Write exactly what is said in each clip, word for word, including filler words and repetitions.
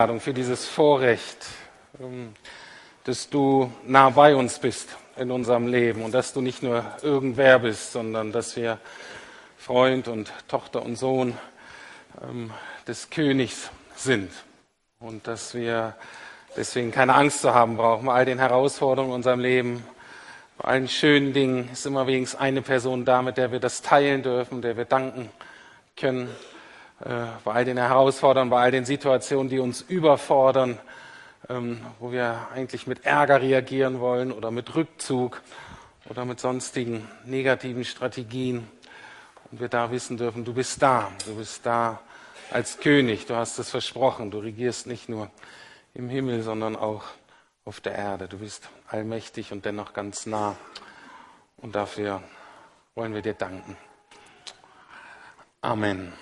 Für dieses Vorrecht, dass du nah bei uns bist in unserem Leben und dass du nicht nur irgendwer bist, sondern dass wir Freund und Tochter und Sohn des Königs sind und dass wir deswegen keine Angst zu haben brauchen. Bei all den Herausforderungen in unserem Leben, bei allen schönen Dingen ist immer wenigstens eine Person da, mit der wir das teilen dürfen, der wir danken können. Bei all den Herausforderungen, bei all den Situationen, die uns überfordern, wo wir eigentlich mit Ärger reagieren wollen oder mit Rückzug oder mit sonstigen negativen Strategien. Und wir da wissen dürfen, du bist da, du bist da als König, du hast es versprochen, du regierst nicht nur im Himmel, sondern auch auf der Erde. Du bist allmächtig und dennoch ganz nah. Und dafür wollen wir dir danken. Amen.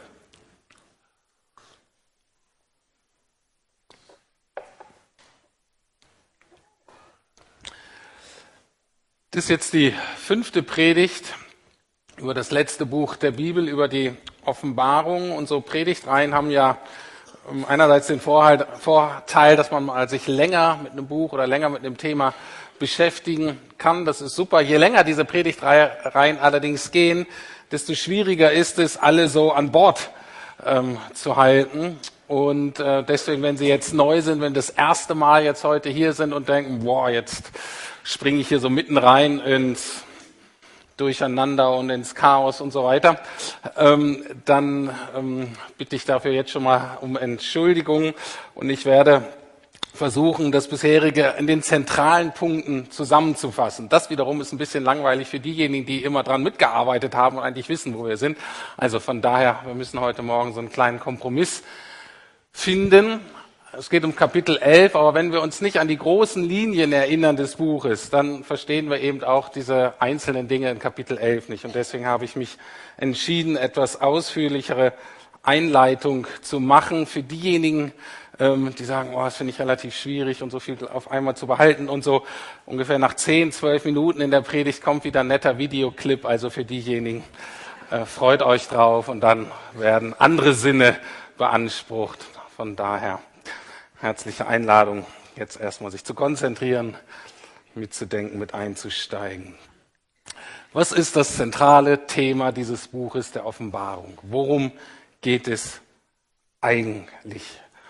Das ist jetzt die fünfte Predigt über das letzte Buch der Bibel, über die Offenbarung. Und so Predigtreihen haben ja einerseits den Vorteil, dass man mal sich länger mit einem Buch oder länger mit einem Thema beschäftigen kann. Das ist super. Je länger diese Predigtreihen allerdings gehen, desto schwieriger ist es, alle so an Bord ähm, zu halten. Und äh, deswegen, wenn Sie jetzt neu sind, wenn das erste Mal jetzt heute hier sind und denken, boah, jetzt springe ich hier so mitten rein ins Durcheinander und ins Chaos und so weiter, ähm, dann ähm, bitte ich dafür jetzt schon mal um Entschuldigung und ich werde versuchen, das bisherige in den zentralen Punkten zusammenzufassen. Das wiederum ist ein bisschen langweilig für diejenigen, die immer dran mitgearbeitet haben und eigentlich wissen, wo wir sind. Also von daher, wir müssen heute Morgen so einen kleinen Kompromiss finden. Es geht um Kapitel elf, aber wenn wir uns nicht an die großen Linien erinnern des Buches, dann verstehen wir eben auch diese einzelnen Dinge in Kapitel elf nicht. Und deswegen habe ich mich entschieden, etwas ausführlichere Einleitung zu machen für diejenigen, die sagen, oh, das finde ich relativ schwierig und so viel auf einmal zu behalten. Und so ungefähr nach zehn, zwölf Minuten in der Predigt kommt wieder ein netter Videoclip. Also für diejenigen, freut euch drauf und dann werden andere Sinne beansprucht. Von daher herzliche Einladung, jetzt erstmal sich zu konzentrieren, mitzudenken, mit einzusteigen. Was ist das zentrale Thema dieses Buches der Offenbarung? Worum geht es eigentlich?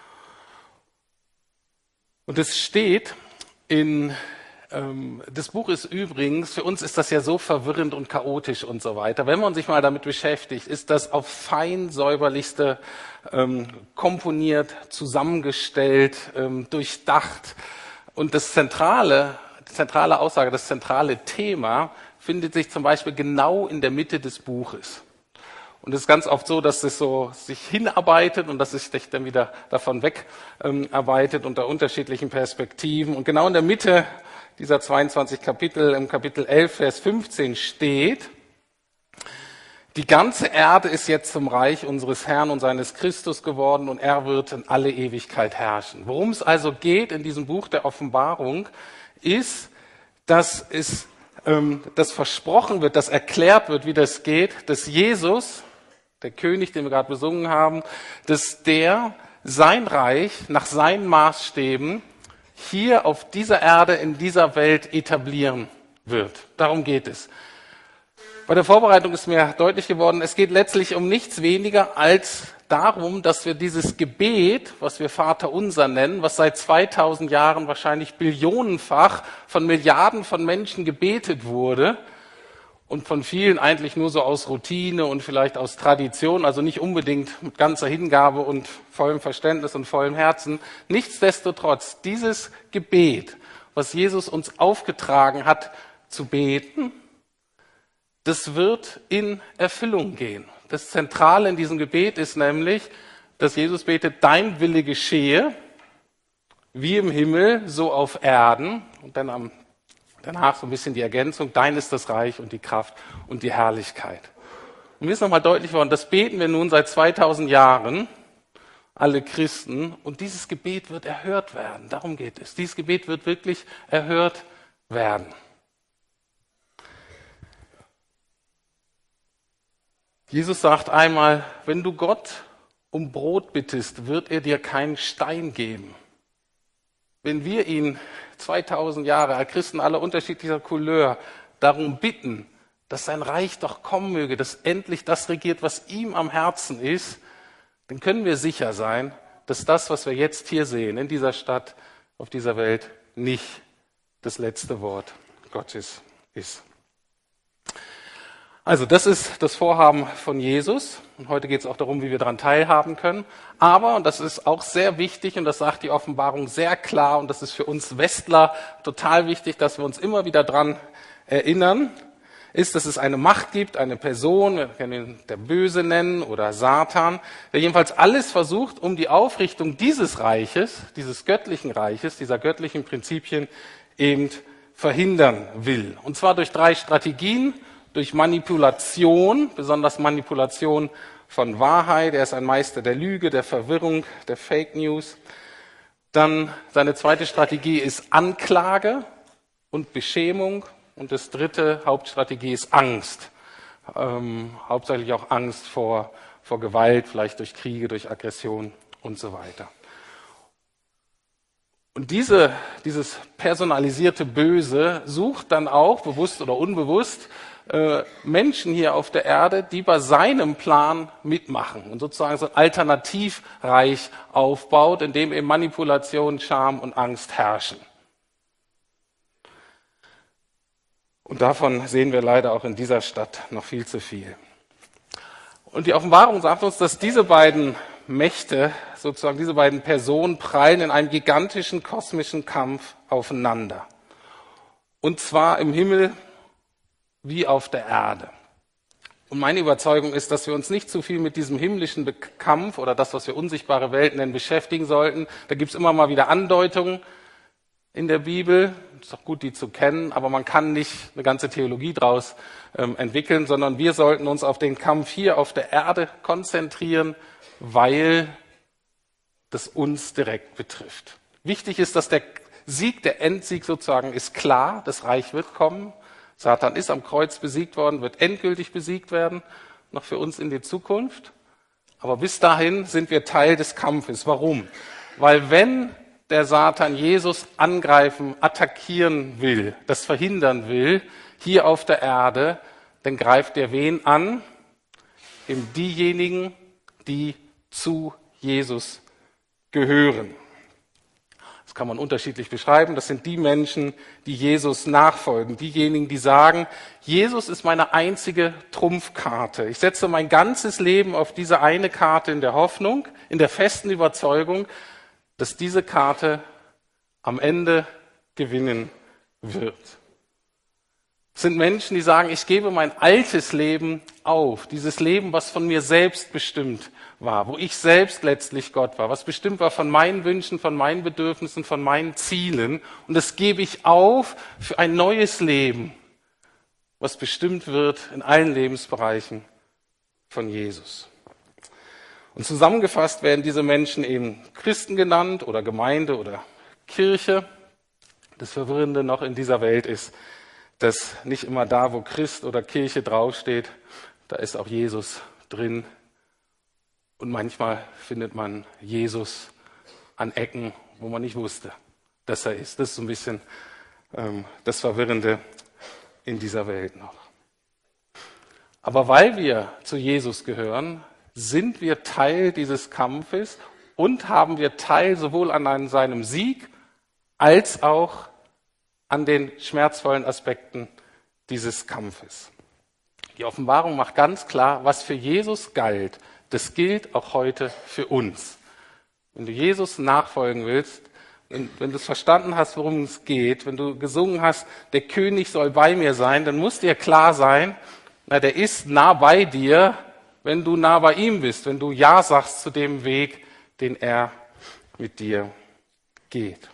Und es steht in, ähm, das Buch ist übrigens, für uns ist das ja so verwirrend und chaotisch und so weiter. Wenn man sich mal damit beschäftigt, ist das auf fein säuberlichste ähm, komponiert, zusammengestellt, ähm, durchdacht. Und das zentrale, die zentrale Aussage, das zentrale Thema findet sich zum Beispiel genau in der Mitte des Buches. Und es ist ganz oft so, dass es so sich hinarbeitet und dass es sich dann wieder davon wegarbeitet ähm, unter unterschiedlichen Perspektiven. Und genau in der Mitte dieser zweiundzwanzig Kapitel, im Kapitel elf, Vers fünfzehn steht: Die ganze Erde ist jetzt zum Reich unseres Herrn und seines Christus geworden und er wird in alle Ewigkeit herrschen. Worum es also geht in diesem Buch der Offenbarung, ist, dass es ähm, dass versprochen wird, dass erklärt wird, wie das geht, dass Jesus, der König, den wir gerade besungen haben, dass der sein Reich nach seinen Maßstäben hier auf dieser Erde, in dieser Welt etablieren wird. Darum geht es. Bei der Vorbereitung ist mir deutlich geworden, es geht letztlich um nichts weniger als darum, dass wir dieses Gebet, was wir Vater unser nennen, was seit zweitausend Jahren wahrscheinlich billionenfach von Milliarden von Menschen gebetet wurde und von vielen eigentlich nur so aus Routine und vielleicht aus Tradition, also nicht unbedingt mit ganzer Hingabe und vollem Verständnis und vollem Herzen. Nichtsdestotrotz, dieses Gebet, was Jesus uns aufgetragen hat zu beten, das wird in Erfüllung gehen. Das Zentrale in diesem Gebet ist nämlich, dass Jesus betet, dein Wille geschehe, wie im Himmel, so auf Erden. Und dann am, danach so ein bisschen die Ergänzung, dein ist das Reich und die Kraft und die Herrlichkeit. Und mir ist nochmal deutlich geworden, das beten wir nun seit zweitausend Jahren, alle Christen. Und dieses Gebet wird erhört werden. Darum geht es. Dieses Gebet wird wirklich erhört werden. Jesus sagt einmal, wenn du Gott um Brot bittest, wird er dir keinen Stein geben. Wenn wir ihn zweitausend Jahre, Christen aller unterschiedlicher Couleur, darum bitten, dass sein Reich doch kommen möge, dass endlich das regiert, was ihm am Herzen ist, dann können wir sicher sein, dass das, was wir jetzt hier sehen, in dieser Stadt, auf dieser Welt, nicht das letzte Wort Gottes ist. Also das ist das Vorhaben von Jesus. Und heute geht es auch darum, wie wir daran teilhaben können. Aber, und das ist auch sehr wichtig, und das sagt die Offenbarung sehr klar, und das ist für uns Westler total wichtig, dass wir uns immer wieder dran erinnern, ist, dass es eine Macht gibt, eine Person, wir können ihn der Böse nennen oder Satan, der jedenfalls alles versucht, um die Aufrichtung dieses Reiches, dieses göttlichen Reiches, dieser göttlichen Prinzipien eben verhindern will. Und zwar durch drei Strategien: durch Manipulation, besonders Manipulation von Wahrheit. Er ist ein Meister der Lüge, der Verwirrung, der Fake News. Dann seine zweite Strategie ist Anklage und Beschämung. Und das dritte Hauptstrategie ist Angst. Ähm, hauptsächlich auch Angst vor, vor Gewalt, vielleicht durch Kriege, durch Aggression und so weiter. Und diese, dieses personalisierte Böse sucht dann auch, bewusst oder unbewusst, äh, Menschen hier auf der Erde, die bei seinem Plan mitmachen und sozusagen so ein Alternativreich aufbaut, in dem eben Manipulation, Scham und Angst herrschen. Und davon sehen wir leider auch in dieser Stadt noch viel zu viel. Und die Offenbarung sagt uns, dass diese beiden Mächte, sozusagen diese beiden Personen, prallen in einem gigantischen kosmischen Kampf aufeinander. Und zwar im Himmel wie auf der Erde. Und meine Überzeugung ist, dass wir uns nicht zu viel mit diesem himmlischen Kampf oder das, was wir unsichtbare Welt nennen, beschäftigen sollten. Da gibt es immer mal wieder Andeutungen in der Bibel. Es ist auch gut, die zu kennen, aber man kann nicht eine ganze Theologie draus ähm, entwickeln, sondern wir sollten uns auf den Kampf hier auf der Erde konzentrieren, weil das uns direkt betrifft. Wichtig ist, dass der Sieg, der Endsieg sozusagen ist klar, das Reich wird kommen. Satan ist am Kreuz besiegt worden, wird endgültig besiegt werden, noch für uns in die Zukunft. Aber bis dahin sind wir Teil des Kampfes. Warum? Weil wenn der Satan Jesus angreifen, attackieren will, das verhindern will, hier auf der Erde, dann greift er wen an? Eben diejenigen, die zu Jesus gehören. Das kann man unterschiedlich beschreiben. Das sind die Menschen, die Jesus nachfolgen. Diejenigen, die sagen, Jesus ist meine einzige Trumpfkarte. Ich setze mein ganzes Leben auf diese eine Karte in der Hoffnung, in der festen Überzeugung, dass diese Karte am Ende gewinnen wird. Es sind Menschen, die sagen, ich gebe mein altes Leben auf. Dieses Leben, was von mir selbst bestimmt war, wo ich selbst letztlich Gott war, was bestimmt war von meinen Wünschen, von meinen Bedürfnissen, von meinen Zielen. Und das gebe ich auf für ein neues Leben, was bestimmt wird in allen Lebensbereichen von Jesus. Und zusammengefasst werden diese Menschen eben Christen genannt oder Gemeinde oder Kirche. Das Verwirrende noch in dieser Welt ist, dass nicht immer da, wo Christ oder Kirche draufsteht, da ist auch Jesus drin. Und manchmal findet man Jesus an Ecken, wo man nicht wusste, dass er ist. Das ist so ein bisschen ähm, das Verwirrende in dieser Welt noch. Aber weil wir zu Jesus gehören, sind wir Teil dieses Kampfes und haben wir Teil sowohl an seinem Sieg als auch an den schmerzvollen Aspekten dieses Kampfes. Die Offenbarung macht ganz klar, was für Jesus galt, das gilt auch heute für uns. Wenn du Jesus nachfolgen willst, wenn du es verstanden hast, worum es geht, wenn du gesungen hast, der König soll bei mir sein, dann muss dir klar sein, na, der ist nah bei dir, wenn du nah bei ihm bist, wenn du Ja sagst zu dem Weg, den er mit dir geht.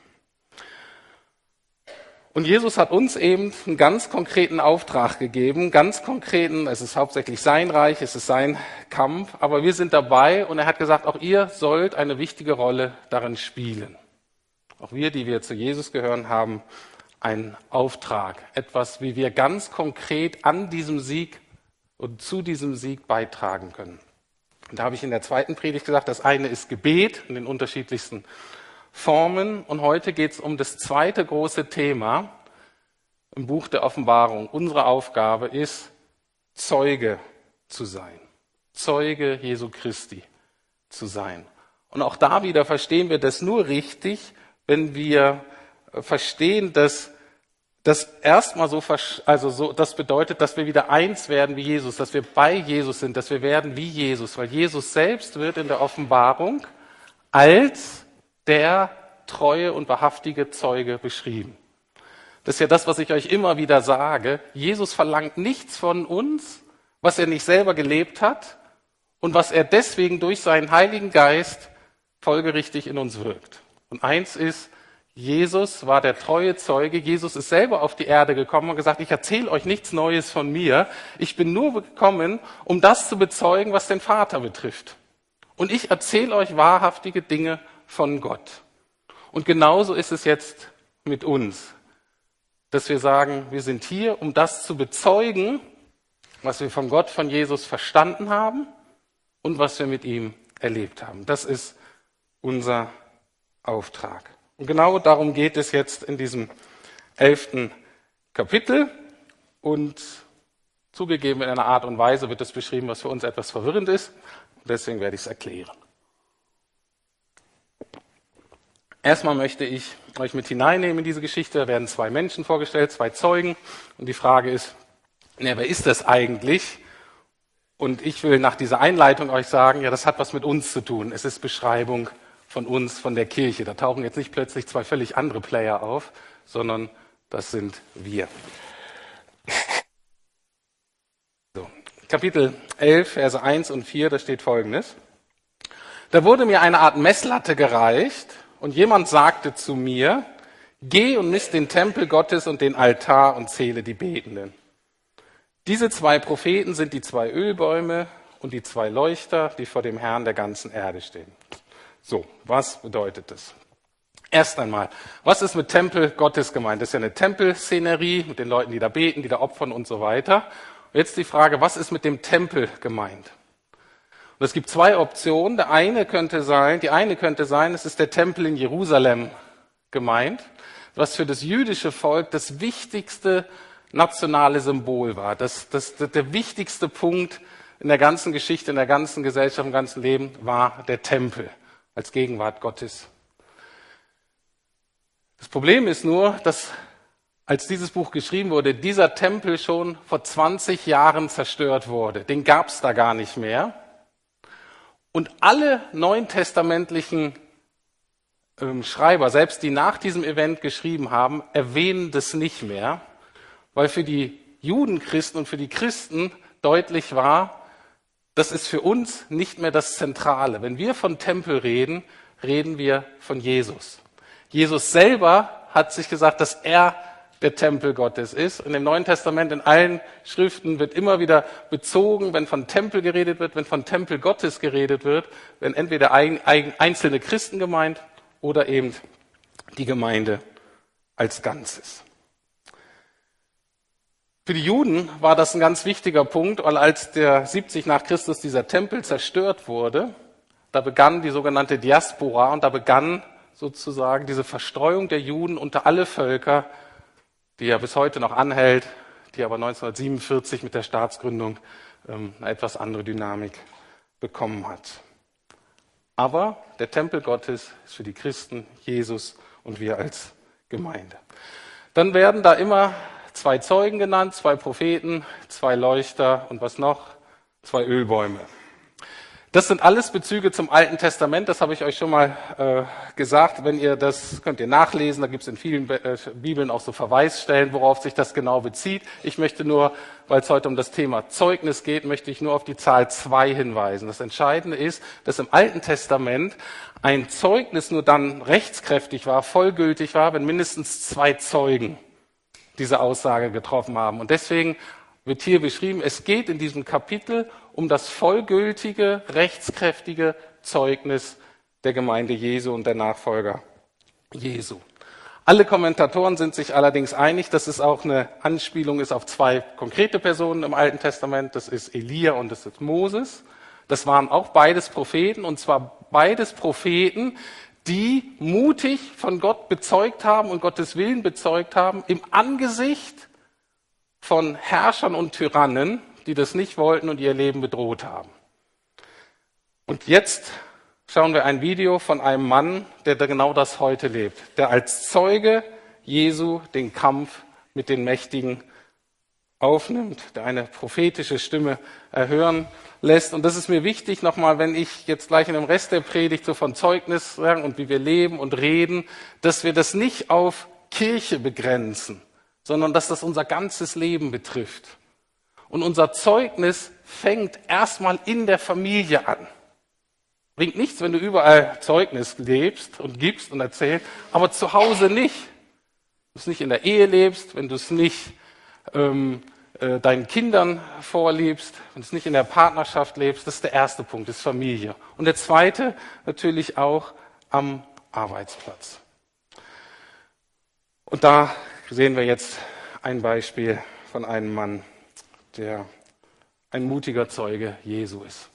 Und Jesus hat uns eben einen ganz konkreten Auftrag gegeben, ganz konkreten, es ist hauptsächlich sein Reich, es ist sein Kampf, aber wir sind dabei und er hat gesagt, auch ihr sollt eine wichtige Rolle darin spielen. Auch wir, die wir zu Jesus gehören, haben einen Auftrag, etwas, wie wir ganz konkret an diesem Sieg und zu diesem Sieg beitragen können. Da habe ich in der zweiten Predigt gesagt, das eine ist Gebet in den unterschiedlichsten Formen. Und heute geht es um das zweite große Thema im Buch der Offenbarung. Unsere Aufgabe ist, Zeuge zu sein. Zeuge Jesu Christi zu sein. Und auch da wieder verstehen wir das nur richtig, wenn wir verstehen, dass das erstmal so, also so, das bedeutet, dass wir wieder eins werden wie Jesus, dass wir bei Jesus sind, dass wir werden wie Jesus, weil Jesus selbst wird in der Offenbarung als der treue und wahrhaftige Zeuge beschrieben. Das ist ja das, was ich euch immer wieder sage. Jesus verlangt nichts von uns, was er nicht selber gelebt hat und was er deswegen durch seinen Heiligen Geist folgerichtig in uns wirkt. Und eins ist, Jesus war der treue Zeuge. Jesus ist selber auf die Erde gekommen und gesagt, ich erzähle euch nichts Neues von mir. Ich bin nur gekommen, um das zu bezeugen, was den Vater betrifft. Und ich erzähle euch wahrhaftige Dinge von Gott. Und genauso ist es jetzt mit uns, dass wir sagen, wir sind hier, um das zu bezeugen, was wir von Gott, von Jesus verstanden haben und was wir mit ihm erlebt haben. Das ist unser Auftrag. Und genau darum geht es jetzt in diesem elften Kapitel. Und zugegeben in einer Art und Weise wird es beschrieben, was für uns etwas verwirrend ist. Und deswegen werde ich es erklären. Erstmal möchte ich euch mit hineinnehmen in diese Geschichte. Da werden zwei Menschen vorgestellt, zwei Zeugen. Und die Frage ist, ja, wer ist das eigentlich? Und ich will nach dieser Einleitung euch sagen, ja, das hat was mit uns zu tun. Es ist Beschreibung von uns, von der Kirche. Da tauchen jetzt nicht plötzlich zwei völlig andere Player auf, sondern das sind wir. So, Kapitel elf, Verse eins und vier, da steht Folgendes. Da wurde mir eine Art Messlatte gereicht und jemand sagte zu mir, geh und misst den Tempel Gottes und den Altar und zähle die Betenden. Diese zwei Propheten sind die zwei Ölbäume und die zwei Leuchter, die vor dem Herrn der ganzen Erde stehen. So, was bedeutet das? Erst einmal, was ist mit Tempel Gottes gemeint? Das ist ja eine Tempelszenerie mit den Leuten, die da beten, die da opfern und so weiter. Und jetzt die Frage, was ist mit dem Tempel gemeint? Und es gibt zwei Optionen. Der eine könnte sein, die eine könnte sein, es ist der Tempel in Jerusalem gemeint, was für das jüdische Volk das wichtigste nationale Symbol war. Das, das, das, der wichtigste Punkt in der ganzen Geschichte, in der ganzen Gesellschaft, im ganzen Leben war der Tempel als Gegenwart Gottes. Das Problem ist nur, dass als dieses Buch geschrieben wurde, dieser Tempel schon vor zwanzig Jahren zerstört wurde. Den gab es da gar nicht mehr. Und alle neutestamentlichen ähm, Schreiber, selbst die nach diesem Event geschrieben haben, erwähnen das nicht mehr, weil für die Judenchristen und für die Christen deutlich war, das ist für uns nicht mehr das Zentrale. Wenn wir von Tempel reden, reden wir von Jesus. Jesus selber hat sich gesagt, dass er der Tempel Gottes ist. In dem Neuen Testament, in allen Schriften wird immer wieder bezogen, wenn von Tempel geredet wird, wenn von Tempel Gottes geredet wird, werden entweder ein, ein, einzelne Christen gemeint oder eben die Gemeinde als Ganzes. Für die Juden war das ein ganz wichtiger Punkt, weil als der siebzig nach Christus dieser Tempel zerstört wurde, da begann die sogenannte Diaspora und da begann sozusagen diese Verstreuung der Juden unter alle Völker, die ja bis heute noch anhält, die aber neunzehnhundertsiebenundvierzig mit der Staatsgründung ähm, eine etwas andere Dynamik bekommen hat. Aber der Tempel Gottes ist für die Christen Jesus und wir als Gemeinde. Dann werden da immer zwei Zeugen genannt, zwei Propheten, zwei Leuchter und was noch? Zwei Ölbäume. Das sind alles Bezüge zum Alten Testament, das habe ich euch schon mal äh, gesagt. Wenn ihr das, könnt ihr nachlesen, da gibt es in vielen äh, Bibeln auch so Verweisstellen, worauf sich das genau bezieht. Ich möchte nur, weil es heute um das Thema Zeugnis geht, möchte ich nur auf die Zahl zwei hinweisen. Das Entscheidende ist, dass im Alten Testament ein Zeugnis nur dann rechtskräftig war, vollgültig war, wenn mindestens zwei Zeugen diese Aussage getroffen haben. Und deswegen wird hier beschrieben, es geht in diesem Kapitel um das vollgültige, rechtskräftige Zeugnis der Gemeinde Jesu und der Nachfolger Jesu. Alle Kommentatoren sind sich allerdings einig, dass es auch eine Anspielung ist auf zwei konkrete Personen im Alten Testament. Das ist Elia und das ist Moses. Das waren auch beides Propheten, und zwar beides Propheten, die mutig von Gott bezeugt haben und Gottes Willen bezeugt haben, im Angesicht von Herrschern und Tyrannen, die das nicht wollten und ihr Leben bedroht haben. Und jetzt schauen wir ein Video von einem Mann, der genau das heute lebt, der als Zeuge Jesu den Kampf mit den Mächtigen aufnimmt, der eine prophetische Stimme erhören lässt. Und das ist mir wichtig nochmal, wenn ich jetzt gleich in dem Rest der Predigt so von Zeugnis sagen und wie wir leben und reden, dass wir das nicht auf Kirche begrenzen, sondern dass das unser ganzes Leben betrifft. Und unser Zeugnis fängt erstmal in der Familie an. Bringt nichts, wenn du überall Zeugnis lebst und gibst und erzählst, aber zu Hause nicht. Wenn du es nicht in der Ehe lebst, wenn du es nicht ähm, äh, deinen Kindern vorlebst, wenn du es nicht in der Partnerschaft lebst, das ist der erste Punkt, das ist Familie. Und der zweite natürlich auch am Arbeitsplatz. Und da sehen wir jetzt ein Beispiel von einem Mann, der ein mutiger Zeuge Jesu ist.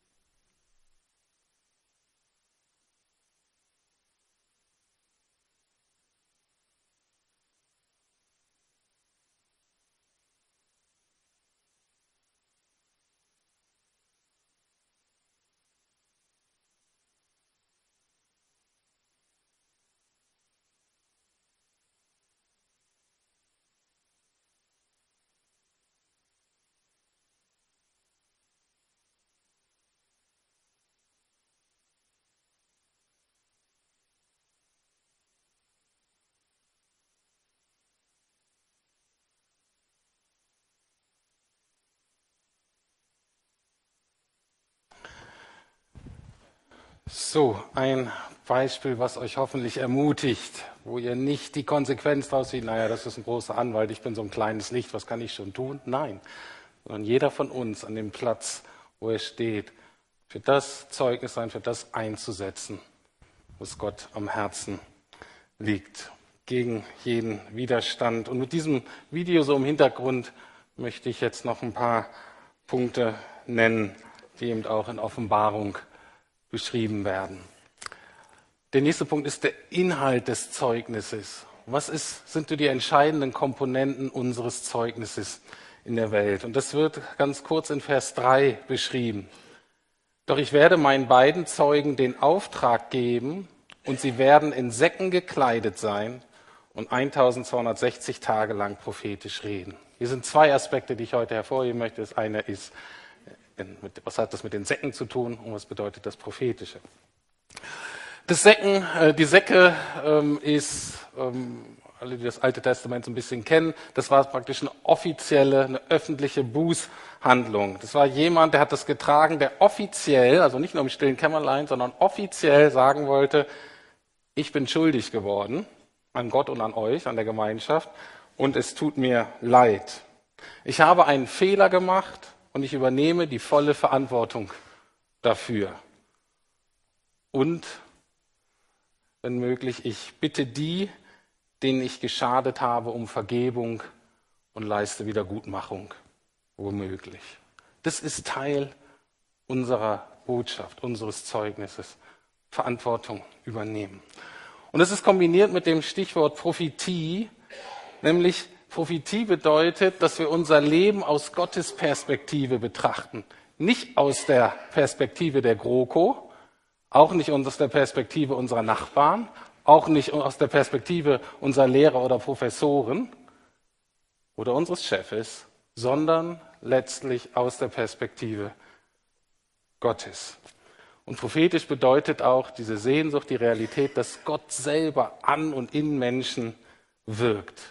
So, ein Beispiel, was euch hoffentlich ermutigt, wo ihr nicht die Konsequenz daraus zieht, naja, das ist ein großer Anwalt, ich bin so ein kleines Licht, was kann ich schon tun? Nein, sondern jeder von uns an dem Platz, wo er steht, für das Zeugnis sein, für das einzusetzen, was Gott am Herzen liegt, gegen jeden Widerstand. Und mit diesem Video so im Hintergrund möchte ich jetzt noch ein paar Punkte nennen, die eben auch in Offenbarung beschrieben werden. Der nächste Punkt ist der Inhalt des Zeugnisses. Was ist, sind die entscheidenden Komponenten unseres Zeugnisses in der Welt? Und das wird ganz kurz in Vers drei beschrieben. Doch ich werde meinen beiden Zeugen den Auftrag geben, und sie werden in Säcken gekleidet sein und eintausendzweihundertsechzig Tage lang prophetisch reden. Hier sind zwei Aspekte, die ich heute hervorheben möchte. Das eine ist, was hat das mit den Säcken zu tun und was bedeutet das Prophetische? Das Säcken, die Säcke ist, alle, die das Alte Testament so ein bisschen kennen, das war praktisch eine offizielle, eine öffentliche Bußhandlung. Das war jemand, der hat das getragen, der offiziell, also nicht nur im stillen Kämmerlein, sondern offiziell sagen wollte, ich bin schuldig geworden an Gott und an euch, an der Gemeinschaft, und es tut mir leid. Ich habe einen Fehler gemacht, und ich übernehme die volle Verantwortung dafür. Und, wenn möglich, ich bitte die, denen ich geschadet habe, um Vergebung und leiste Wiedergutmachung, womöglich. Das ist Teil unserer Botschaft, unseres Zeugnisses. Verantwortung übernehmen. Und es ist kombiniert mit dem Stichwort Prophetie, nämlich Prophetie bedeutet, dass wir unser Leben aus Gottes Perspektive betrachten. Nicht aus der Perspektive der GroKo, auch nicht aus der Perspektive unserer Nachbarn, auch nicht aus der Perspektive unserer Lehrer oder Professoren oder unseres Chefes, sondern letztlich aus der Perspektive Gottes. Und prophetisch bedeutet auch diese Sehnsucht, die Realität, dass Gott selber an und in Menschen wirkt.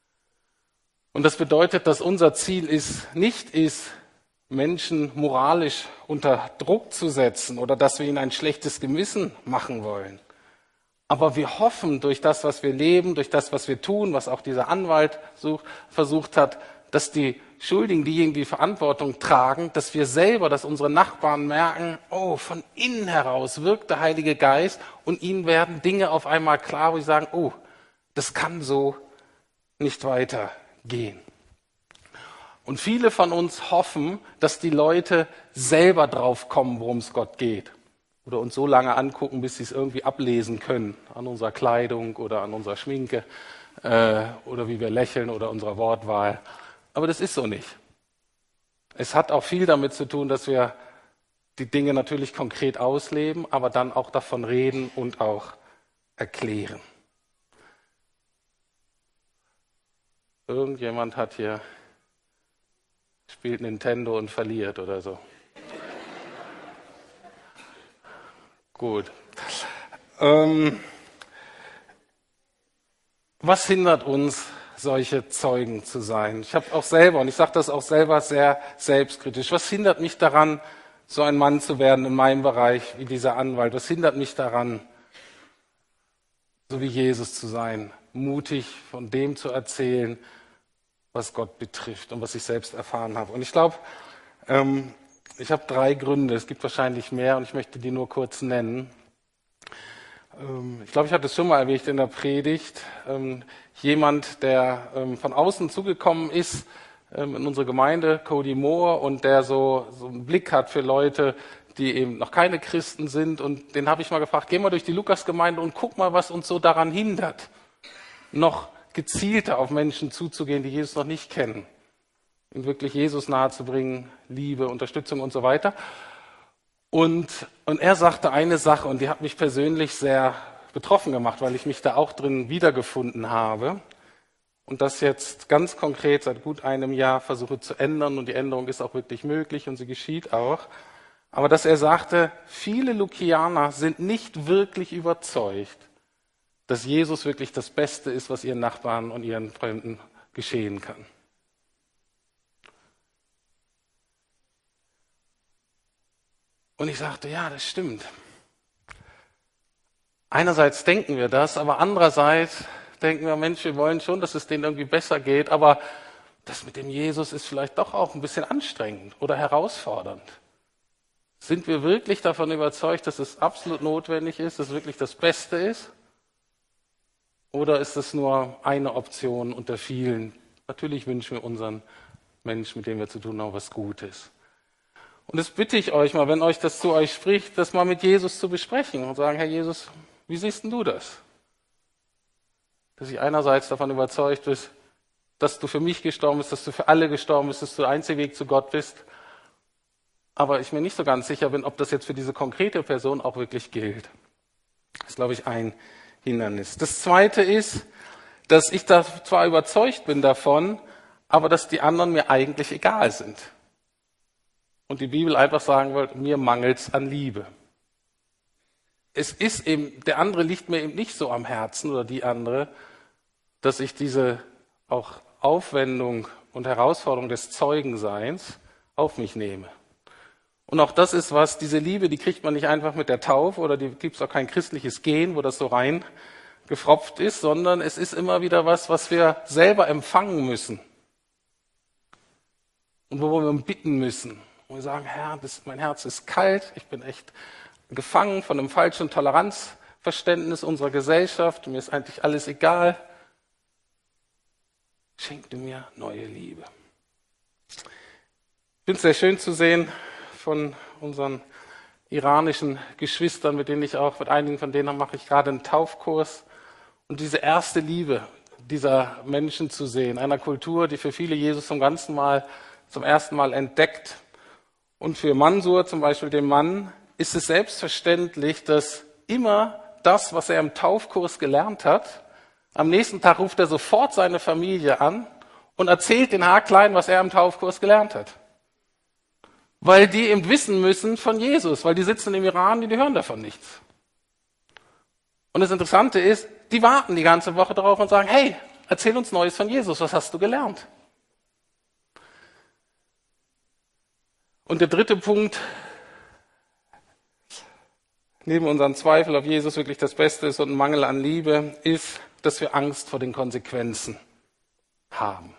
Und das bedeutet, dass unser Ziel ist, nicht ist, Menschen moralisch unter Druck zu setzen oder dass wir ihnen ein schlechtes Gewissen machen wollen. Aber wir hoffen durch das, was wir leben, durch das, was wir tun, was auch dieser Anwalt such, versucht hat, dass die Schuldigen, diejenigen, die Verantwortung tragen, dass wir selber, dass unsere Nachbarn merken, oh, von innen heraus wirkt der Heilige Geist und ihnen werden Dinge auf einmal klar, wo sie sagen, oh, das kann so nicht weitergehen. Und viele von uns hoffen, dass die Leute selber drauf kommen, worum es Gott geht. Oder uns so lange angucken, bis sie es irgendwie ablesen können. An unserer Kleidung oder an unserer Schminke äh, oder wie wir lächeln oder unserer Wortwahl. Aber das ist so nicht. Es hat auch viel damit zu tun, dass wir die Dinge natürlich konkret ausleben, aber dann auch davon reden und auch erklären. Irgendjemand hat hier, spielt Nintendo und verliert oder so. Gut. Ähm, was hindert uns, solche Zeugen zu sein? Ich habe auch selber, und ich sage das auch selber sehr selbstkritisch, was hindert mich daran, so ein Mann zu werden in meinem Bereich wie dieser Anwalt? Was hindert mich daran, so wie Jesus zu sein, mutig von dem zu erzählen, was Gott betrifft und was ich selbst erfahren habe? Und ich glaube, ähm, ich habe drei Gründe, es gibt wahrscheinlich mehr und ich möchte die nur kurz nennen. Ähm, ich glaube, ich hatte es schon mal erwähnt in der Predigt. Ähm, jemand, der ähm, von außen zugekommen ist ähm, in unsere Gemeinde, Cody Moore, und der so, so einen Blick hat für Leute, die eben noch keine Christen sind. Und den habe ich mal gefragt, geh mal durch die Lukasgemeinde und guck mal, was uns so daran hindert, noch gezielter auf Menschen zuzugehen, die Jesus noch nicht kennen. Ihm wirklich Jesus nahezubringen, Liebe, Unterstützung und so weiter. Und, und er sagte eine Sache, und die hat mich persönlich sehr betroffen gemacht, weil ich mich da auch drin wiedergefunden habe. Und das jetzt ganz konkret seit gut einem Jahr versuche zu ändern. Und die Änderung ist auch wirklich möglich und sie geschieht auch. Aber dass er sagte, viele Lukianer sind nicht wirklich überzeugt, dass Jesus wirklich das Beste ist, was ihren Nachbarn und ihren Fremden geschehen kann. Und ich sagte, ja, das stimmt. Einerseits denken wir das, aber andererseits denken wir, Mensch, wir wollen schon, dass es denen irgendwie besser geht, aber das mit dem Jesus ist vielleicht doch auch ein bisschen anstrengend oder herausfordernd. Sind wir wirklich davon überzeugt, dass es absolut notwendig ist, dass es wirklich das Beste ist? Oder ist es nur eine Option unter vielen? Natürlich wünschen wir unseren Menschen, mit denen wir zu tun haben, was Gutes. Und das bitte ich euch mal, wenn euch das zu euch spricht, das mal mit Jesus zu besprechen und sagen, Herr Jesus, wie siehst denn du das? Dass ich einerseits davon überzeugt bin, dass du für mich gestorben bist, dass du für alle gestorben bist, dass du der einzige Weg zu Gott bist, aber ich mir nicht so ganz sicher bin, ob das jetzt für diese konkrete Person auch wirklich gilt. Das ist, glaube ich, ein Hindernis. Das Zweite ist, dass ich da zwar überzeugt bin davon, aber dass die anderen mir eigentlich egal sind. Und die Bibel einfach sagen wollte, mir mangelt's an Liebe. Es ist eben, der andere liegt mir eben nicht so am Herzen oder die andere, dass ich diese auch Aufwendung und Herausforderung des Zeugenseins auf mich nehme. Und auch das ist was, diese Liebe, die kriegt man nicht einfach mit der Taufe oder die gibt's auch kein christliches Gen, wo das so rein gefropft ist, sondern es ist immer wieder was, was wir selber empfangen müssen. Und wo wir bitten müssen. Und wir sagen, Herr, das, mein Herz ist kalt, ich bin echt gefangen von einem falschen Toleranzverständnis unserer Gesellschaft, mir ist eigentlich alles egal. Schenk du mir neue Liebe. Ich finde es sehr schön zu sehen von unseren iranischen Geschwistern, mit denen ich auch, mit einigen von denen mache ich gerade einen Taufkurs. Und diese erste Liebe dieser Menschen zu sehen, einer Kultur, die für viele Jesus zum ganzen Mal, zum ersten Mal entdeckt. Und für Mansur, zum Beispiel dem Mann, ist es selbstverständlich, dass immer das, was er im Taufkurs gelernt hat, am nächsten Tag ruft er sofort seine Familie an und erzählt den Haarkleinen, was er im Taufkurs gelernt hat. Weil die eben wissen müssen von Jesus, weil die sitzen im Iran, die hören davon nichts. Und das Interessante ist, die warten die ganze Woche darauf und sagen, hey, erzähl uns Neues von Jesus, was hast du gelernt? Und der dritte Punkt, neben unserem Zweifel, ob Jesus wirklich das Beste ist und ein Mangel an Liebe, ist, dass wir Angst vor den Konsequenzen haben.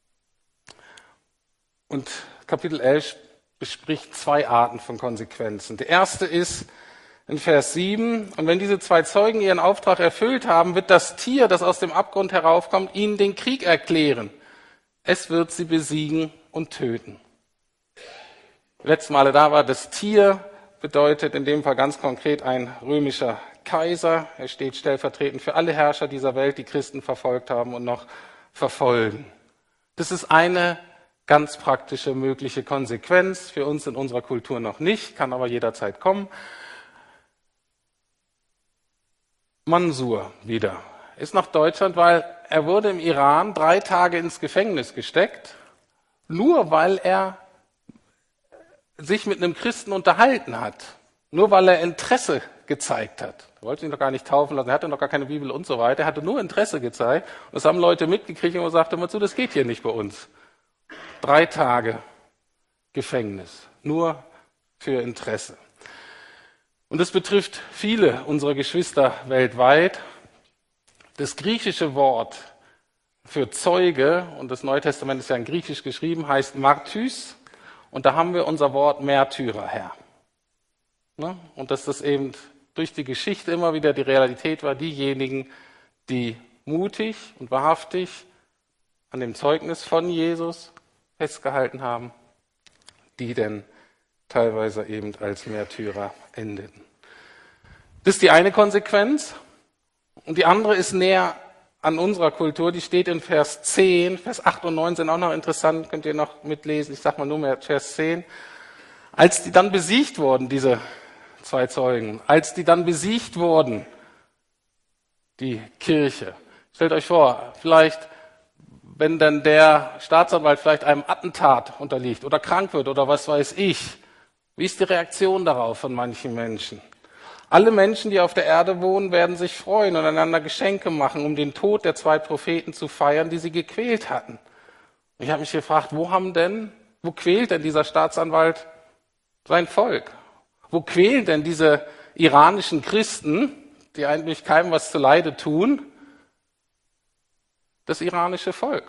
Und Kapitel elf bespricht zwei Arten von Konsequenzen. Die erste ist in Vers sieben, und wenn diese zwei Zeugen ihren Auftrag erfüllt haben, wird das Tier, das aus dem Abgrund heraufkommt, ihnen den Krieg erklären. Es wird sie besiegen und töten. Die letzten Male da war, das Tier bedeutet in dem Fall ganz konkret ein römischer Kaiser. Er steht stellvertretend für alle Herrscher dieser Welt, die Christen verfolgt haben und noch verfolgen. Das ist eine ganz praktische mögliche Konsequenz, für uns in unserer Kultur noch nicht, kann aber jederzeit kommen. Mansur wieder ist nach Deutschland, weil er wurde im Iran drei Tage ins Gefängnis gesteckt, nur weil er sich mit einem Christen unterhalten hat, nur weil er Interesse gezeigt hat. Er wollte sich noch gar nicht taufen lassen, er hatte noch gar keine Bibel und so weiter, er hatte nur Interesse gezeigt. Und das haben Leute mitgekriegt und gesagt, immer zu, das geht hier nicht bei uns. Drei Tage Gefängnis, nur für Interesse. Und das betrifft viele unserer Geschwister weltweit. Das griechische Wort für Zeuge, und das Neue Testament ist ja in Griechisch geschrieben, heißt Martys. Und da haben wir unser Wort Märtyrer her. Und dass das eben durch die Geschichte immer wieder die Realität war, diejenigen, die mutig und wahrhaftig an dem Zeugnis von Jesus festgehalten haben, die denn teilweise eben als Märtyrer endeten. Das ist die eine Konsequenz. Und die andere ist näher an unserer Kultur, die steht in Vers zehn, Vers acht und neun sind auch noch interessant, könnt ihr noch mitlesen, ich sage mal nur mehr Vers zehn. Als die dann besiegt wurden, diese zwei Zeugen, als die dann besiegt wurden, die Kirche, stellt euch vor, vielleicht, wenn dann der Staatsanwalt vielleicht einem Attentat unterliegt oder krank wird oder was weiß ich, wie ist die Reaktion darauf von manchen Menschen? Alle Menschen, die auf der Erde wohnen, werden sich freuen und einander Geschenke machen, um den Tod der zwei Propheten zu feiern, die sie gequält hatten. Ich habe mich gefragt, wo haben denn, wo quält denn dieser Staatsanwalt sein Volk? Wo quälen denn diese iranischen Christen, die eigentlich keinem was zuleide tun, das iranische Volk?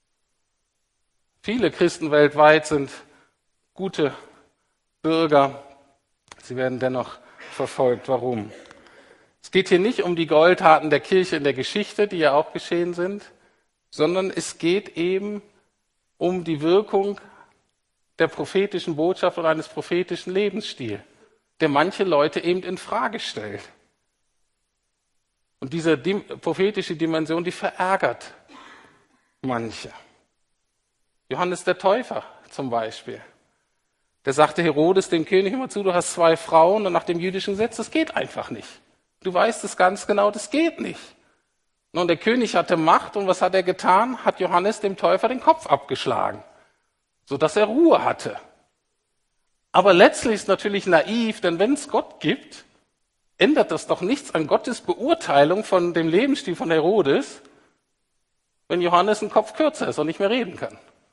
Viele Christen weltweit sind gute Bürger, sie werden dennoch verfolgt. Warum? Es geht hier nicht um die Gräueltaten der Kirche in der Geschichte, die ja auch geschehen sind, sondern es geht eben um die Wirkung der prophetischen Botschaft oder eines prophetischen Lebensstils, der manche Leute eben in Frage stellt. Und diese prophetische Dimension, die verärgert manche. Johannes der Täufer zum Beispiel. Der sagte Herodes, dem König, immer zu, du hast zwei Frauen und nach dem jüdischen Gesetz, das geht einfach nicht. Du weißt es ganz genau, das geht nicht. Nun, der König hatte Macht und was hat er getan? Hat Johannes dem Täufer den Kopf abgeschlagen, sodass er Ruhe hatte. Aber letztlich ist natürlich naiv, denn wenn es Gott gibt, ändert das doch nichts an Gottes Beurteilung von dem Lebensstil von Herodes, wenn Johannes ein Kopf kürzer ist und nicht mehr reden kann.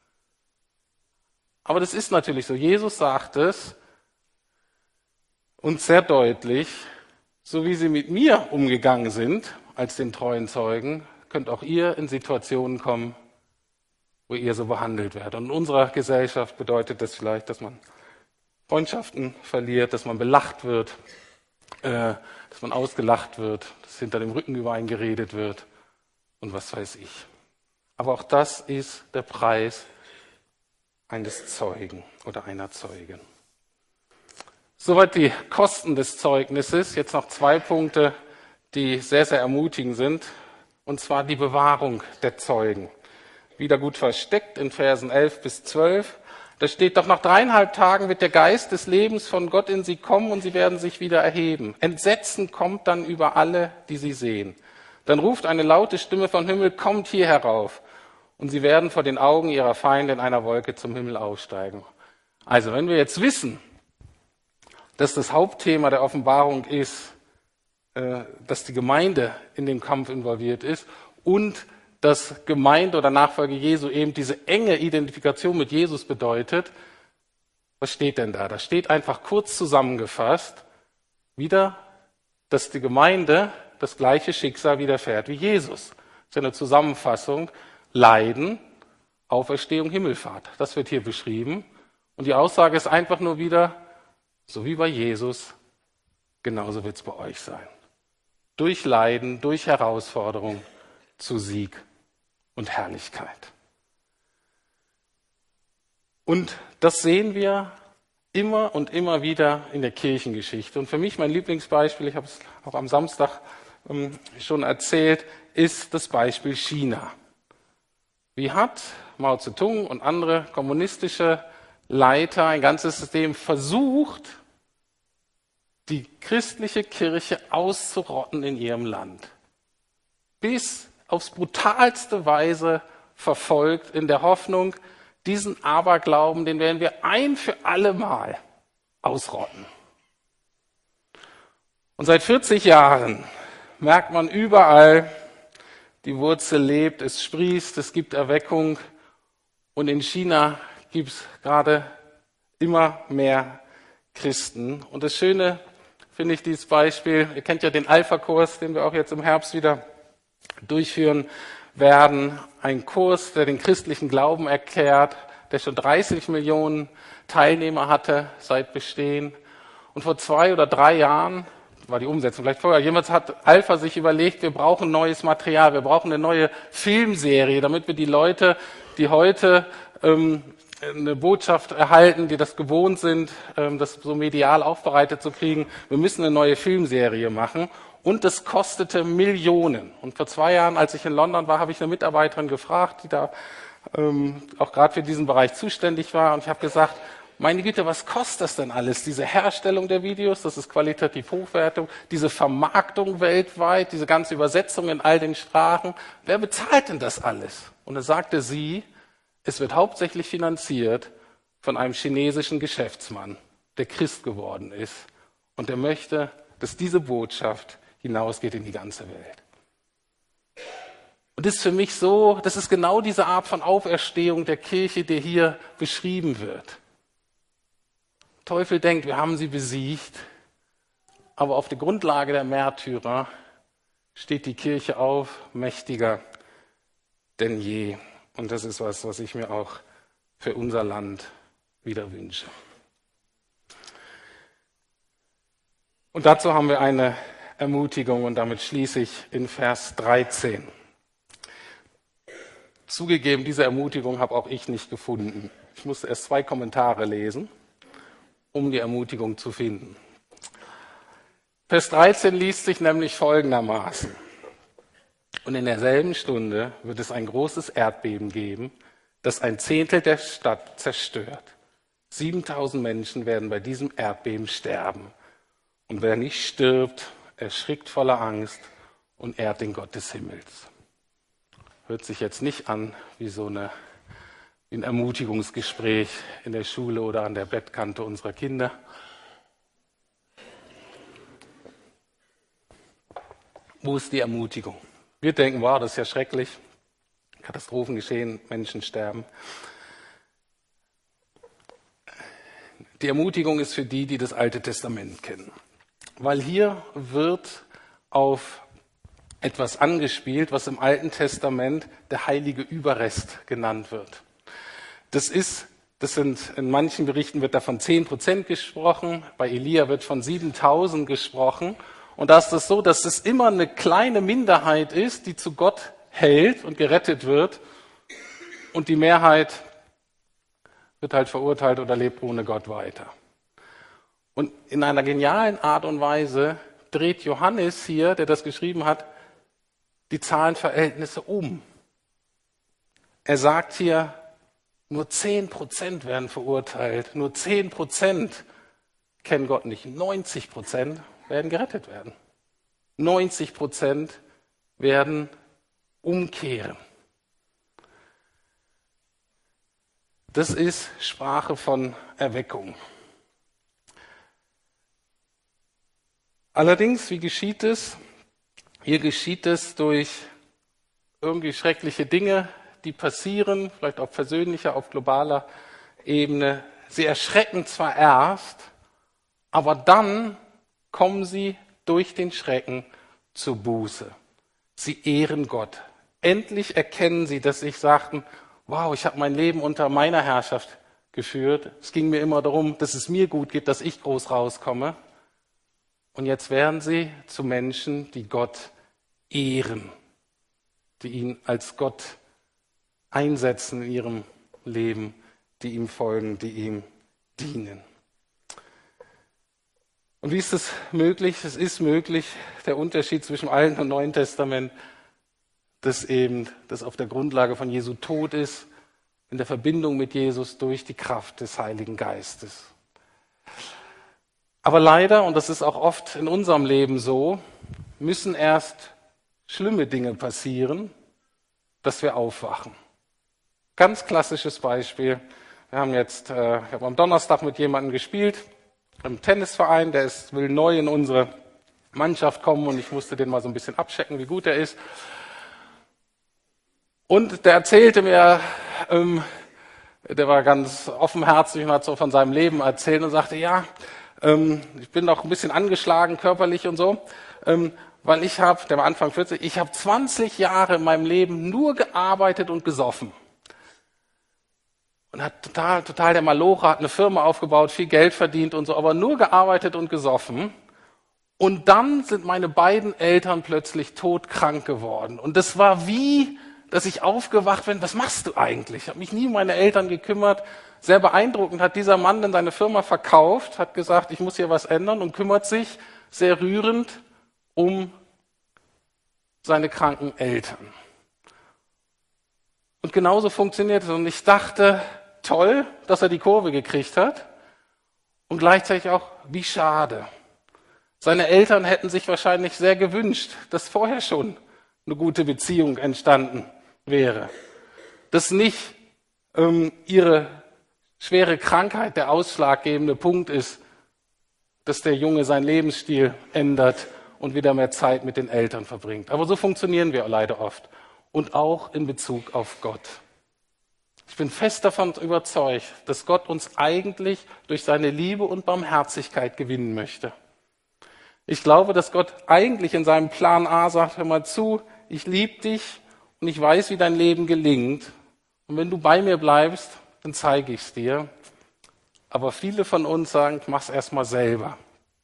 Aber das ist natürlich so. Jesus sagt es uns sehr deutlich, so wie sie mit mir umgegangen sind, als den treuen Zeugen, könnt auch ihr in Situationen kommen, wo ihr so behandelt werdet. Und in unserer Gesellschaft bedeutet das vielleicht, dass man Freundschaften verliert, dass man belacht wird, äh, dass man ausgelacht wird, dass hinter dem Rücken über einen geredet wird und was weiß ich. Aber auch das ist der Preis eines Zeugen oder einer Zeugin. Soweit die Kosten des Zeugnisses. Jetzt noch zwei Punkte, die sehr, sehr ermutigend sind. Und zwar die Bewahrung der Zeugen. Wieder gut versteckt in Versen elf bis zwölf. Da steht, doch nach dreieinhalb Tagen wird der Geist des Lebens von Gott in sie kommen und sie werden sich wieder erheben. Entsetzen kommt dann über alle, die sie sehen. Dann ruft eine laute Stimme vom Himmel, kommt hier herauf. Und sie werden vor den Augen ihrer Feinde in einer Wolke zum Himmel aufsteigen. Also wenn wir jetzt wissen, dass das Hauptthema der Offenbarung ist, dass die Gemeinde in den Kampf involviert ist und dass Gemeinde oder Nachfolge Jesu eben diese enge Identifikation mit Jesus bedeutet, was steht denn da? Da steht einfach kurz zusammengefasst wieder, dass die Gemeinde das gleiche Schicksal widerfährt wie Jesus. Das ist ja eine Zusammenfassung. Leiden, Auferstehung, Himmelfahrt. Das wird hier beschrieben. Und die Aussage ist einfach nur wieder, so wie bei Jesus, genauso wird es bei euch sein. Durch Leiden, durch Herausforderung zu Sieg und Herrlichkeit. Und das sehen wir immer und immer wieder in der Kirchengeschichte. Und für mich mein Lieblingsbeispiel, ich habe es auch am Samstag ähm, schon erzählt, ist das Beispiel China. Wie hat Mao Zedong und andere kommunistische Leiter ein ganzes System versucht, die christliche Kirche auszurotten in ihrem Land? Bis aufs brutalste Weise verfolgt, in der Hoffnung, diesen Aberglauben, den werden wir ein für alle Mal ausrotten. Und seit vierzig Jahren merkt man überall, die Wurzel lebt, es sprießt, es gibt Erweckung. Und in China gibt es gerade immer mehr Christen. Und das Schöne finde ich dieses Beispiel, ihr kennt ja den Alpha-Kurs, den wir auch jetzt im Herbst wieder durchführen werden. Ein Kurs, der den christlichen Glauben erklärt, der schon dreißig Millionen Teilnehmer hatte seit Bestehen. Und vor zwei oder drei Jahren, war die Umsetzung vielleicht vorher, jemand hat Alpha sich überlegt, wir brauchen neues Material, wir brauchen eine neue Filmserie, damit wir die Leute, die heute ähm, eine Botschaft erhalten, die das gewohnt sind, ähm, das so medial aufbereitet zu kriegen, wir müssen eine neue Filmserie machen. Und das kostete Millionen. Und vor zwei Jahren, als ich in London war, habe ich eine Mitarbeiterin gefragt, die da ähm, auch gerade für diesen Bereich zuständig war. Und ich habe gesagt, meine Güte, was kostet das denn alles? Diese Herstellung der Videos, das ist qualitativ hochwertig, diese Vermarktung weltweit, diese ganze Übersetzung in all den Sprachen. Wer bezahlt denn das alles? Und da sagte sie, es wird hauptsächlich finanziert von einem chinesischen Geschäftsmann, der Christ geworden ist. Und der möchte, dass diese Botschaft hinausgeht in die ganze Welt. Und das ist für mich so, das ist genau diese Art von Auferstehung der Kirche, die hier beschrieben wird. Der Teufel denkt, wir haben sie besiegt, aber auf der Grundlage der Märtyrer steht die Kirche auf, mächtiger denn je. Und das ist was, was ich mir auch für unser Land wieder wünsche. Und dazu haben wir eine Ermutigung und damit schließe ich in Vers dreizehn. Zugegeben, diese Ermutigung habe auch ich nicht gefunden. Ich musste erst zwei Kommentare lesen, um die Ermutigung zu finden. Vers dreizehn liest sich nämlich folgendermaßen. Und in derselben Stunde wird es ein großes Erdbeben geben, das ein Zehntel der Stadt zerstört. siebentausend Menschen werden bei diesem Erdbeben sterben. Und wer nicht stirbt, erschrickt voller Angst und ehrt den Gott des Himmels. Hört sich jetzt nicht an wie so eine, wie ein Ermutigungsgespräch in der Schule oder an der Bettkante unserer Kinder. Wo ist die Ermutigung? Wir denken, wow, das ist ja schrecklich. Katastrophen geschehen, Menschen sterben. Die Ermutigung ist für die, die das Alte Testament kennen. Weil hier wird auf etwas angespielt, was im Alten Testament der heilige Überrest genannt wird. Das ist, das sind, in manchen Berichten wird da von zehn Prozent gesprochen, bei Elia wird von siebentausend gesprochen. Und da ist es so, dass es immer eine kleine Minderheit ist, die zu Gott hält und gerettet wird. Und die Mehrheit wird halt verurteilt oder lebt ohne Gott weiter. Und in einer genialen Art und Weise dreht Johannes hier, der das geschrieben hat, die Zahlenverhältnisse um. Er sagt hier, nur zehn Prozent werden verurteilt, nur zehn Prozent kennen Gott nicht, neunzig Prozent werden gerettet werden. neunzig Prozent werden umkehren. Das ist Sprache von Erweckung. Allerdings, wie geschieht es? Hier geschieht es durch irgendwie schreckliche Dinge, die passieren, vielleicht auf persönlicher, auf globaler Ebene. Sie erschrecken zwar erst, aber dann kommen sie durch den Schrecken zur Buße. Sie ehren Gott. Endlich erkennen sie, dass sie sagten, wow, ich habe mein Leben unter meiner Herrschaft geführt. Es ging mir immer darum, dass es mir gut geht, dass ich groß rauskomme. Und jetzt werden sie zu Menschen, die Gott ehren, die ihn als Gott einsetzen in ihrem Leben, die ihm folgen, die ihm dienen. Und wie ist es möglich? Es ist möglich, der Unterschied zwischen dem Alten und Neuen Testament, dass eben das auf der Grundlage von Jesu Tod ist, in der Verbindung mit Jesus durch die Kraft des Heiligen Geistes. Aber leider, und das ist auch oft in unserem Leben so, müssen erst schlimme Dinge passieren, dass wir aufwachen. Ganz klassisches Beispiel. Wir haben jetzt, äh, ich habe am Donnerstag mit jemandem gespielt, im Tennisverein, der ist, will neu in unsere Mannschaft kommen und ich musste den mal so ein bisschen abchecken, wie gut er ist. Und der erzählte mir, ähm, der war ganz offenherzig und hat so von seinem Leben erzählt und sagte, ja, ähm, ich bin noch ein bisschen angeschlagen körperlich und so, ähm, weil ich habe, der war Anfang vierzig, ich habe zwanzig Jahre in meinem Leben nur gearbeitet und gesoffen. Und hat total, total der Malocher, hat eine Firma aufgebaut, viel Geld verdient und so, aber nur gearbeitet und gesoffen. Und dann sind meine beiden Eltern plötzlich todkrank geworden. Und das war wie, dass ich aufgewacht bin, was machst du eigentlich? Ich habe mich nie um meine Eltern gekümmert. Sehr beeindruckend hat dieser Mann dann seine Firma verkauft, hat gesagt, ich muss hier was ändern und kümmert sich sehr rührend um seine kranken Eltern. Und genauso funktioniert es. Und ich dachte, toll, dass er die Kurve gekriegt hat. Und gleichzeitig auch, wie schade. Seine Eltern hätten sich wahrscheinlich sehr gewünscht, dass vorher schon eine gute Beziehung entstanden wäre. Dass nicht ähm, ihre schwere Krankheit der ausschlaggebende Punkt ist, dass der Junge seinen Lebensstil ändert und wieder mehr Zeit mit den Eltern verbringt. Aber so funktionieren wir leider oft. Und auch in Bezug auf Gott. Ich bin fest davon überzeugt, dass Gott uns eigentlich durch seine Liebe und Barmherzigkeit gewinnen möchte. Ich glaube, dass Gott eigentlich in seinem Plan A sagt, hör mal zu, ich liebe dich und ich weiß, wie dein Leben gelingt. Und wenn du bei mir bleibst, dann zeige ich es dir. Aber viele von uns sagen, ich mach's erst mal selber.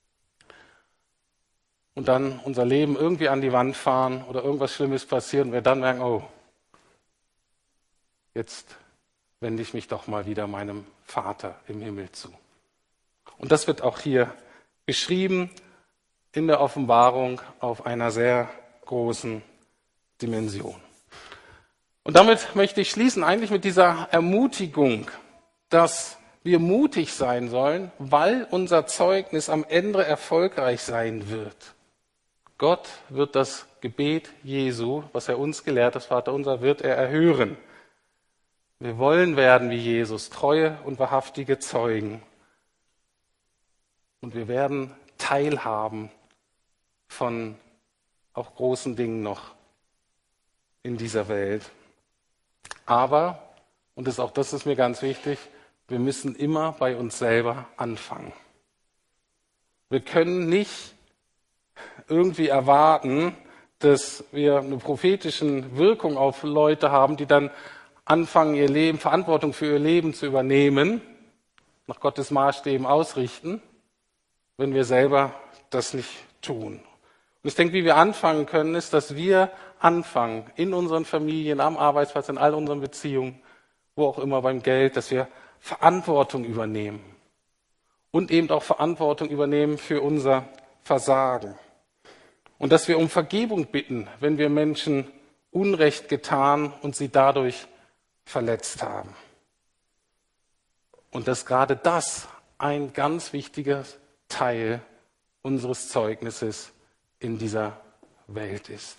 Und dann unser Leben irgendwie an die Wand fahren oder irgendwas Schlimmes passiert und wir dann merken, oh, jetzt wende ich mich doch mal wieder meinem Vater im Himmel zu. Und das wird auch hier beschrieben in der Offenbarung auf einer sehr großen Dimension. Und damit möchte ich schließen, eigentlich mit dieser Ermutigung, dass wir mutig sein sollen, weil unser Zeugnis am Ende erfolgreich sein wird. Gott wird das Gebet Jesu, was er uns gelehrt hat, Vater unser, wird er erhören. Wir wollen werden wie Jesus, treue und wahrhaftige Zeugen. Und wir werden teilhaben von auch großen Dingen noch in dieser Welt. Aber, und das, auch das ist mir ganz wichtig, wir müssen immer bei uns selber anfangen. Wir können nicht irgendwie erwarten, dass wir eine prophetische Wirkung auf Leute haben, die dann anfangen, ihr Leben, Verantwortung für ihr Leben zu übernehmen, nach Gottes Maßstäben ausrichten, wenn wir selber das nicht tun. Und ich denke, wie wir anfangen können, ist, dass wir anfangen, in unseren Familien, am Arbeitsplatz, in all unseren Beziehungen, wo auch immer beim Geld, dass wir Verantwortung übernehmen und eben auch Verantwortung übernehmen für unser Versagen. Und dass wir um Vergebung bitten, wenn wir Menschen Unrecht getan und sie dadurch verletzt haben. Und dass gerade das ein ganz wichtiger Teil unseres Zeugnisses in dieser Welt ist.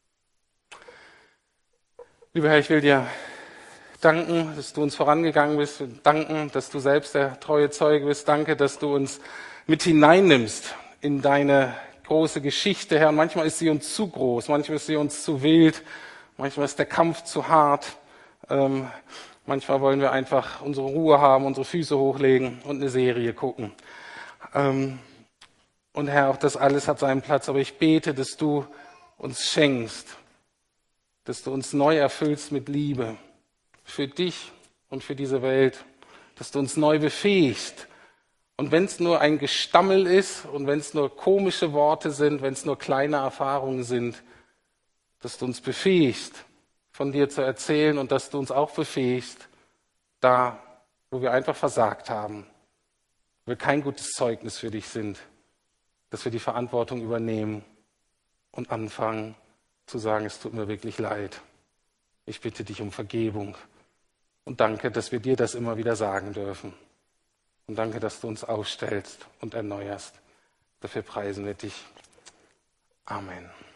Lieber Herr, ich will dir danken, dass du uns vorangegangen bist, danken, dass du selbst der treue Zeuge bist, danke, dass du uns mit hineinnimmst in deine große Geschichte, Herr. Und manchmal ist sie uns zu groß, manchmal ist sie uns zu wild, manchmal ist der Kampf zu hart. Ähm, manchmal wollen wir einfach unsere Ruhe haben, unsere Füße hochlegen und eine Serie gucken. Ähm, und Herr, auch das alles hat seinen Platz. Aber ich bete, dass du uns schenkst, dass du uns neu erfüllst mit Liebe für dich und für diese Welt, dass du uns neu befähigst. Und wenn es nur ein Gestammel ist und wenn es nur komische Worte sind, wenn es nur kleine Erfahrungen sind, dass du uns befähigst, von dir zu erzählen und dass du uns auch befähigst, da wo wir einfach versagt haben, wo wir kein gutes Zeugnis für dich sind, dass wir die Verantwortung übernehmen und anfangen zu sagen, es tut mir wirklich leid. Ich bitte dich um Vergebung und danke, dass wir dir das immer wieder sagen dürfen. Und danke, dass du uns aufstellst und erneuerst. Dafür preisen wir dich. Amen.